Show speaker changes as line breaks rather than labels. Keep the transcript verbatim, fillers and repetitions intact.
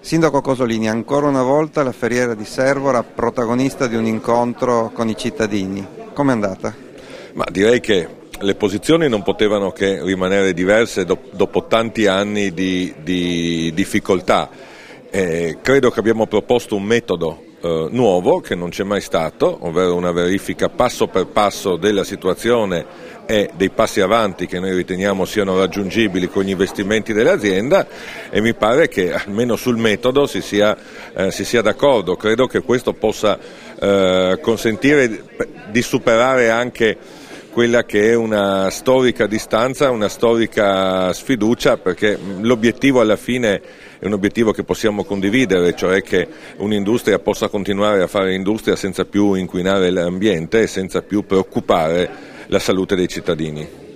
Sindaco Cosolini, ancora una volta la Ferriera di Servora protagonista di un incontro con i cittadini. Com'è andata?
Ma direi che le posizioni non potevano che rimanere diverse do- dopo tanti anni di, di difficoltà. Eh, credo che abbiamo proposto un metodo eh, nuovo che non c'è mai stato, ovvero una verifica passo per passo della situazione e dei passi avanti che noi riteniamo siano raggiungibili con gli investimenti dell'azienda, e mi pare che almeno sul metodo si sia, eh, si sia d'accordo. Credo che questo possa eh, consentire di superare anche quella che è una storica distanza, una storica sfiducia, perché l'obiettivo alla fine è un obiettivo che possiamo condividere, cioè che un'industria possa continuare a fare industria senza più inquinare l'ambiente e senza più preoccupare la salute dei cittadini.